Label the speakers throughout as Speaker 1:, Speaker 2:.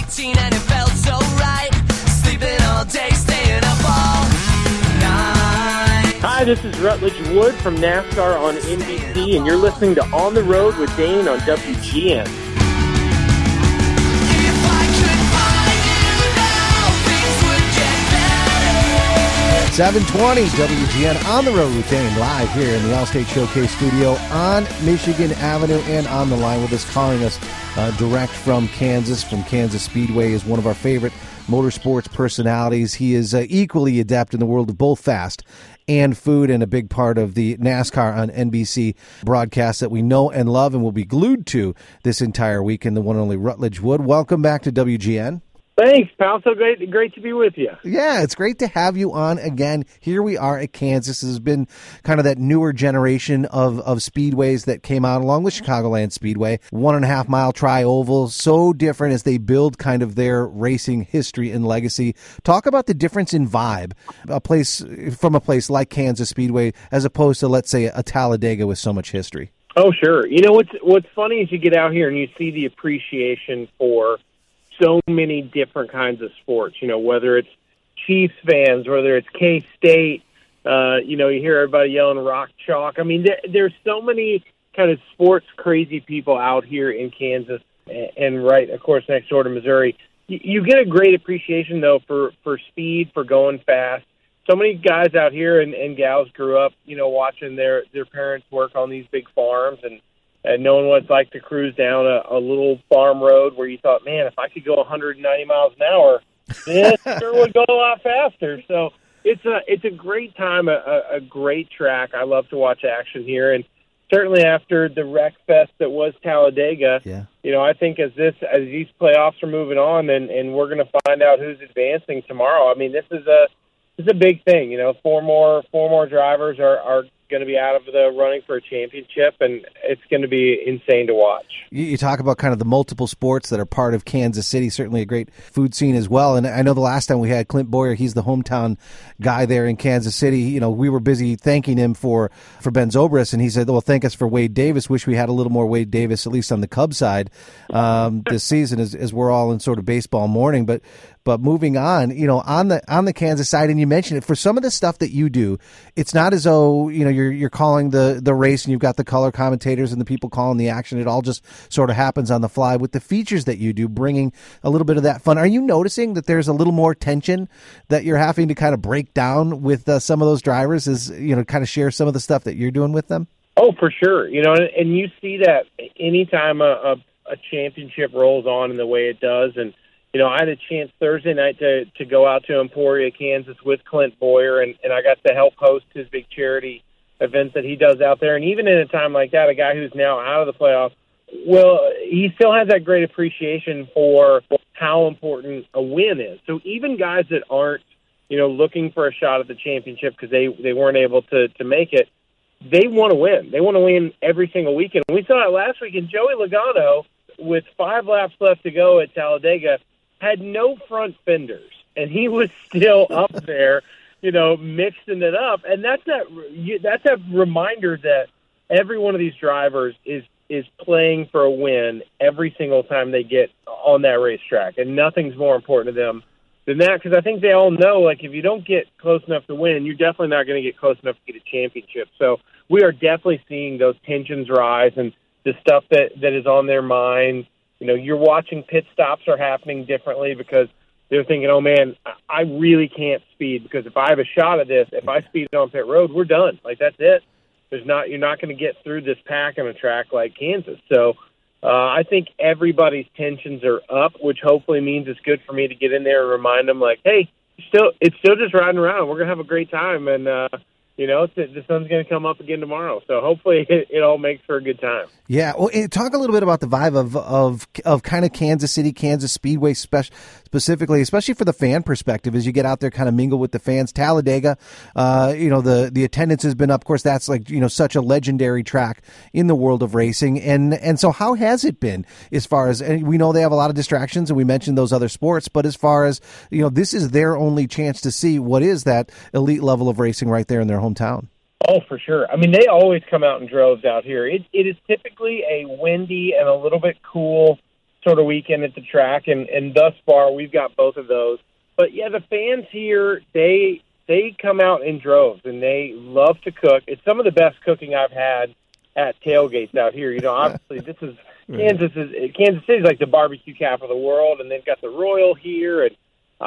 Speaker 1: 18 and it felt so right. Sleeping all day, staying up all night.
Speaker 2: Hi, this is Rutledge Wood from NASCAR on NBC, and you're listening to On the Road with Dane on WGN.
Speaker 1: If I could find you now, things would get better.
Speaker 3: 720 WGN On the Road with Dane, live here in the Allstate Showcase studio on Michigan Avenue, and on the line with us, calling us direct from Kansas Speedway, is one of our favorite motorsports personalities. He is equally adept in the world of both fast and food, and a big part of the NASCAR on NBC broadcast that we know and love and will be glued to this entire weekend, the one and only Rutledge Wood. Welcome back to WGN.
Speaker 2: Thanks, pal. So great to be with you.
Speaker 3: Yeah, it's great to have you on again. Here we are at Kansas. This has been kind of that newer generation of speedways that came out along with Chicagoland Speedway. 1.5 mile tri-oval, so different as they build kind of their racing history and legacy. Talk about the difference in vibe, a place like Kansas Speedway as opposed to, let's say, a Talladega with so much history.
Speaker 2: Oh, sure. You know, what's funny is you get out here and you see the appreciation for so many different kinds of sports, you know, whether it's Chiefs fans, whether it's K-State, you hear everybody yelling Rock Chalk. I mean, there's so many kind of sports crazy people out here in Kansas and right, of course, next door to Missouri. You get a great appreciation, though, for speed, for going fast. So many guys out here and gals grew up, watching their parents work on these big farms and knowing what it's like to cruise down a little farm road where you thought, man, if I could go 190 miles an hour, this sure would go a lot faster. So it's a great time, a great track. I love to watch action here, and certainly after the wreck fest that was Talladega,
Speaker 3: yeah.
Speaker 2: I think as these playoffs are moving on, and we're going to find out who's advancing tomorrow. I mean, this is a big thing. Four more drivers are going to be out of the running for a championship, and it's going to be insane to watch.
Speaker 3: You talk about kind of the multiple sports that are part of Kansas City, certainly a great food scene as well. And I know the last time we had Clint Boyer, he's the hometown guy there in Kansas City. We were busy thanking him for Ben Zobrist, and he said, well, thank us for Wade Davis. Wish we had a little more Wade Davis, at least on the Cubs side this season, as we're all in sort of baseball mourning. But moving on, on the Kansas side, and you mentioned it, for some of the stuff that you do, it's not as though, you're calling the race and you've got the color commentators and the people calling the action. It all just sort of happens on the fly with the features that you do, bringing a little bit of that fun. Are you noticing that there's a little more tension that you're having to kind of break down with some of those drivers, as, kind of share some of the stuff that you're doing with them?
Speaker 2: Oh, for sure. And you see that anytime a championship rolls on in the way it does. And, I had a chance Thursday night to go out to Emporia, Kansas with Clint Boyer, and I got to help host his big charity event that he does out there. And even in a time like that, a guy who's now out of the playoffs, well, he still has that great appreciation for how important a win is. So even guys that aren't, looking for a shot at the championship because they weren't able to make it, they want to win. They want to win every single weekend. We saw it last week, and Joey Logano, with 5 laps left to go at Talladega, had no front fenders, and he was still up there, mixing it up. And that's a reminder that every one of these drivers is playing for a win every single time they get on that racetrack, and nothing's more important to them than that, because I think they all know, like, if you don't get close enough to win, you're definitely not going to get close enough to get a championship. So we are definitely seeing those tensions rise and the stuff that is on their mind. You're watching pit stops are happening differently because they're thinking, oh, man, I really can't speed, because if I have a shot at this, if I speed on pit road, we're done. Like, that's it. You're not going to get through this pack on a track like Kansas. So I think everybody's tensions are up, which hopefully means it's good for me to get in there and remind them, like, hey, it's still just riding around. We're going to have a great time, and the sun's going to come up again tomorrow. So hopefully it all makes for a good time.
Speaker 3: Yeah. Well, talk a little bit about the vibe of kind of Kansas City, Kansas Speedway specifically, especially for the fan perspective, as you get out there, kind of mingle with the fans. Talladega, the attendance has been up. Of course, that's like, such a legendary track in the world of racing. And so how has it been as far as, and we know they have a lot of distractions, and we mentioned those other sports, but as far as, this is their only chance to see what is that elite level of racing right there in their hometown.
Speaker 2: Oh, for sure. I mean, they always come out in droves out here. It is typically a windy and a little bit cool sort of weekend at the track, and thus far we've got both of those. But yeah, the fans here, they come out in droves, and they love to cook. It's some of the best cooking I've had at tailgates out here. You know, obviously this is Kansas City's like the barbecue capital of the world, and they've got the Royal here, and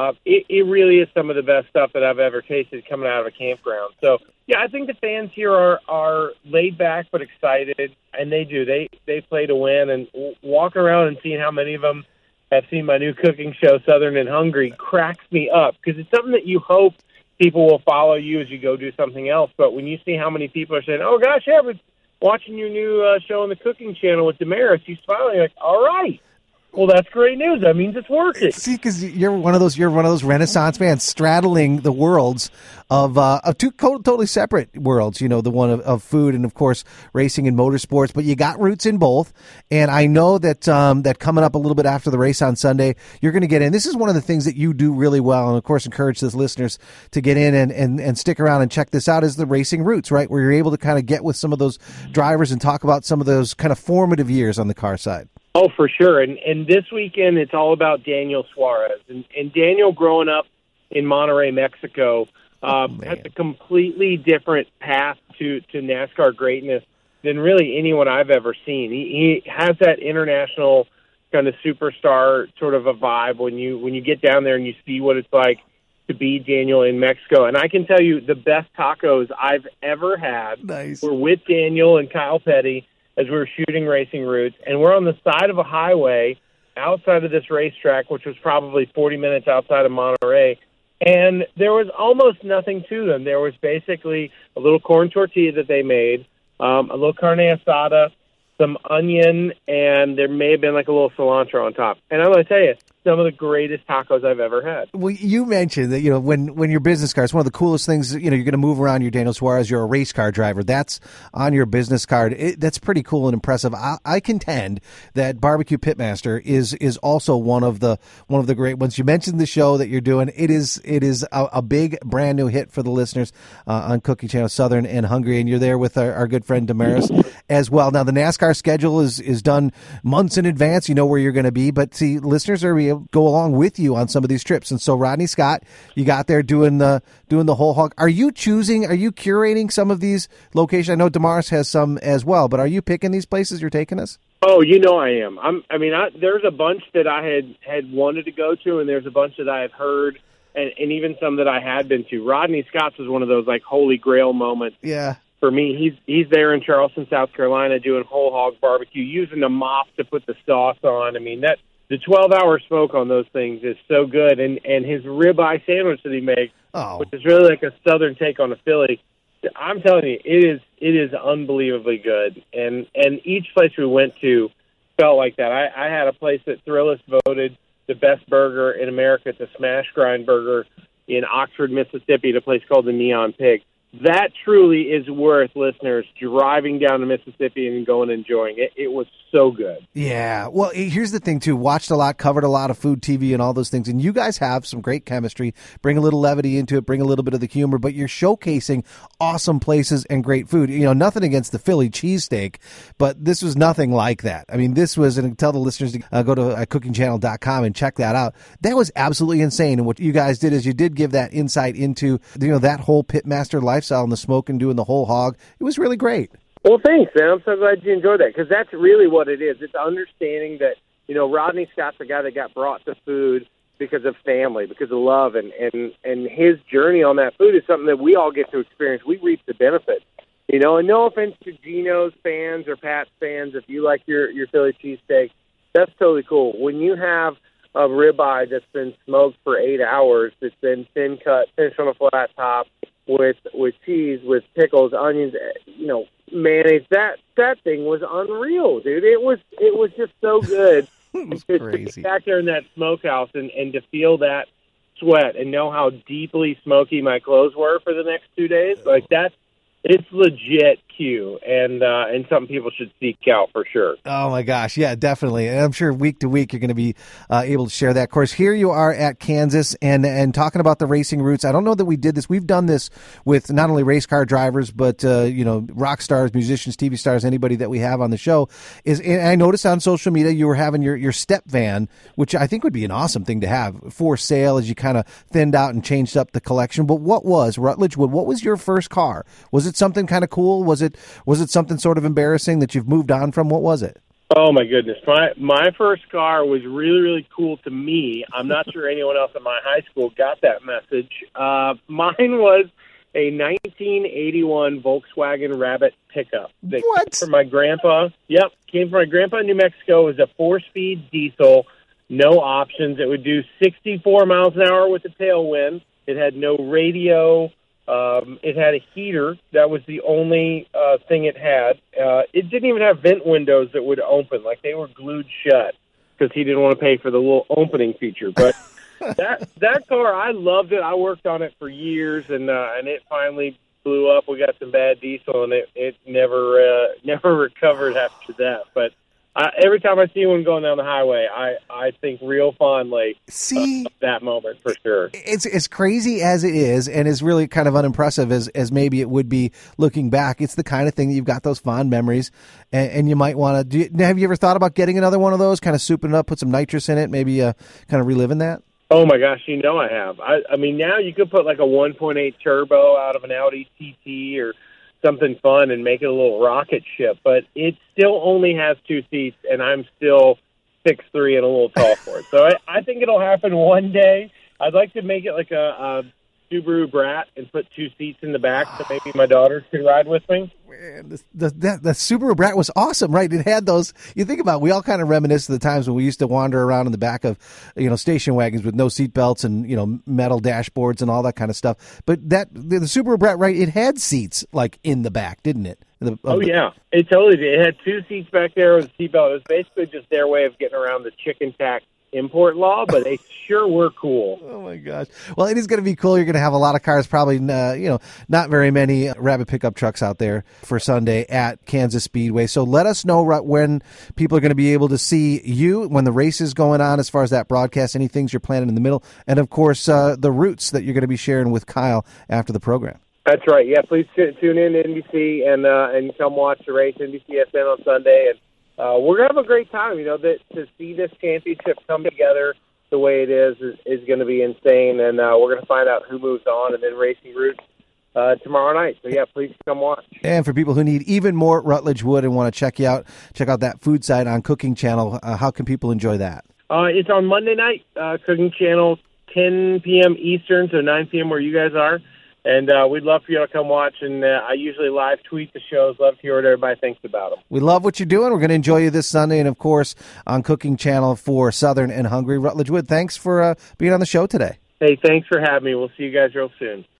Speaker 2: it really is some of the best stuff that I've ever tasted coming out of a campground. So yeah, I think the fans here are laid back but excited, and they play to win. And walking around and seeing how many of them have seen my new cooking show, Southern and Hungry, cracks me up, because it's something that you hope people will follow you as you go do something else. But when you see how many people are saying, "Oh gosh, yeah, we're watching your new show on the cooking channel with Damaris," you smile, you're like, "All right. Well, that's great news. That means it's working."
Speaker 3: See, because you're one of those Renaissance fans straddling the worlds of two totally separate worlds. You know, the one of food and, of course, racing and motorsports. But you got roots in both, and I know that that coming up a little bit after the race on Sunday, you're going to get in. This is one of the things that you do really well, and of course, encourage the listeners to get in and stick around and check this out. Is the Racing Roots, right, where you're able to kind of get with some of those drivers and talk about some of those kind of formative years on the car side.
Speaker 2: Oh, for sure. And this weekend, it's all about Daniel Suarez. And Daniel, growing up in Monterrey, Mexico, has a completely different path to NASCAR greatness than really anyone I've ever seen. He has that international kind of superstar sort of a vibe when you get down there and you see what it's like to be Daniel in Mexico. And I can tell you the best tacos I've ever had were with Daniel and Kyle Petty as we were shooting Racing Roots, and we're on the side of a highway outside of this racetrack, which was probably 40 minutes outside of Monterey, and there was almost nothing to them. There was basically a little corn tortilla that they made, a little carne asada, some onion, and there may have been like a little cilantro on top. And I'm going to tell you, some of the greatest tacos I've ever had.
Speaker 3: Well, you mentioned that, you know, when your business card, it's one of the coolest things, you know, you're going to move around your Daniel Suarez, you're a race car driver. That's on your business card. That's pretty cool and impressive. I contend that Barbecue Pitmaster is also one of the great ones. You mentioned the show that you're doing. It is a big brand new hit for the listeners on Cooking Channel, Southern and Hungry, and you're there with our good friend Damaris as well. Now, the NASCAR schedule is done months in advance. You know where you're going to be, but see, listeners are go along with you on some of these trips. And so, Rodney Scott, you got there doing the whole hog. Are you curating some of these locations? I know Damaris has some as well, but are you picking these places you're taking us?
Speaker 2: Oh, you know I am. There's a bunch that I had wanted to go to, and there's a bunch that I had heard, and even some that I had been to. Rodney Scott's was one of those like holy grail moments.
Speaker 3: Yeah.
Speaker 2: For me, he's there in Charleston, South Carolina, doing whole hog barbecue, using a mop to put the sauce on. I mean, the 12-hour smoke on those things is so good, and his ribeye sandwich that he makes, which is really like a southern take on a Philly. I'm telling you, it is unbelievably good, and each place we went to felt like that. I had a place that Thrillist voted the best burger in America. It's a smash grind burger in Oxford, Mississippi, at a place called the Neon Pig. That truly is worth listeners driving down to Mississippi and going and enjoying it. It was so good.
Speaker 3: Yeah. Well, here's the thing, too. Watched a lot, covered a lot of food TV and all those things. And you guys have some great chemistry. Bring a little levity into it. Bring a little bit of the humor. But you're showcasing awesome places and great food. You know, nothing against the Philly cheesesteak, but this was nothing like that. I mean, this was, and tell the listeners to go to cookingchannel.com and check that out. That was absolutely insane. And what you guys did is you did give that insight into, you know, that whole pitmaster lifestyle and the smoke and doing the whole hog. It was really great.
Speaker 2: Well, thanks, man. I'm so glad you enjoyed that, because that's really what it is. It's understanding that, you know, Rodney Scott's the guy that got brought to food because of family, because of love, and his journey on that food is something that we all get to experience. We reap the benefits, you know, and no offense to Geno's fans or Pat's fans, if you like your Philly cheesesteak, that's totally cool. When you have a ribeye that's been smoked for 8 hours, that's been thin cut, finished on a flat top, with cheese, with pickles, onions, you know, mayonnaise. That thing was unreal, dude. It was just so good.
Speaker 3: It was crazy.
Speaker 2: To be back there in that smokehouse and to feel that sweat and know how deeply smoky my clothes were for the next 2 days. Like that's It's legit Q, and something people should seek out for sure.
Speaker 3: Oh my gosh, yeah, definitely. And I'm sure week to week you're going to be able to share that. Of course, here you are at Kansas and talking about the racing routes. I don't know that we did this. We've done this with not only race car drivers, but rock stars, musicians, TV stars, anybody that we have on the show. And I noticed on social media you were having your step van, which I think would be an awesome thing to have for sale as you kind of thinned out and changed up the collection. But what was Rutledge Wood? What was your first car? Was it something kind of cool? Was it something sort of embarrassing that you've moved on from? What was it?
Speaker 2: Oh my goodness. My first car was really, really cool to me. I'm not sure anyone else in my high school got that message. Mine was a 1981 Volkswagen Rabbit pickup.
Speaker 3: What?
Speaker 2: Came from my grandpa. Yep. Came from my grandpa in New Mexico. It was a 4-speed diesel, no options. It would do 64 miles an hour with a tailwind. It had no radio. It had a heater. That was the only thing it had. It didn't even have vent windows that would open. Like, they were glued shut because he didn't want to pay for the little opening feature. But that car, I loved it. I worked on it for years, and it finally blew up. We got some bad diesel, and it never recovered after that. But every time I see one going down the highway, I think real fondly of that moment for sure.
Speaker 3: It's as crazy as it is, and is really kind of unimpressive as maybe it would be looking back. It's the kind of thing that you've got those fond memories, and you might want to. Have you ever thought about getting another one of those, kind of souping it up, put some nitrous in it, maybe kind of reliving that?
Speaker 2: Oh my gosh, I have. I mean, now you could put like a 1.8 turbo out of an Audi TT or something fun and make it a little rocket ship, but it still only has 2 seats, and I'm still 6'3" and a little tall for it. So I think it'll happen one day. I'd like to make it like a Subaru Brat and put 2 seats in the back so maybe my daughter could ride with me.
Speaker 3: Man, the Subaru Brat was awesome, right? It had those. You think about it, we all kind of reminisce of the times when we used to wander around in the back of, station wagons with no seat belts and, metal dashboards and all that kind of stuff. But the Subaru Brat, right? It had seats like in the back, didn't it?
Speaker 2: Yeah, it totally did. It had 2 seats back there with a seat belt. It was basically just their way of getting around the chicken tax import law, but they sure were cool.
Speaker 3: Oh my gosh. Well, it is going to be cool. You're going to have a lot of cars, probably, not very many Rabbit pickup trucks out there for Sunday at Kansas Speedway. So let us know when people are going to be able to see you, when the race is going on, as far as that broadcast, any things you're planning in the middle, and of course, the routes that you're going to be sharing with Kyle after the program.
Speaker 2: That's right. Yeah, please tune in to NBC and come watch the race, NBCSN on Sunday, and we're going to have a great time. To see this championship come together the way it is going to be insane, and we're going to find out who moves on and then racing routes tomorrow night. So, yeah, please come watch.
Speaker 3: And for people who need even more Rutledge Wood and want to check out that food site on Cooking Channel, how can people enjoy that?
Speaker 2: It's on Monday night, Cooking Channel, 10 p.m. Eastern, so 9 p.m. where you guys are. And we'd love for you to come watch, and I usually live tweet the shows. Love to hear what everybody thinks about them.
Speaker 3: We love what you're doing. We're going to enjoy you this Sunday, and, of course, on Cooking Channel for Southern and Hungry. Rutledge Wood, thanks for being on the show today.
Speaker 2: Hey, thanks for having me. We'll see you guys real soon.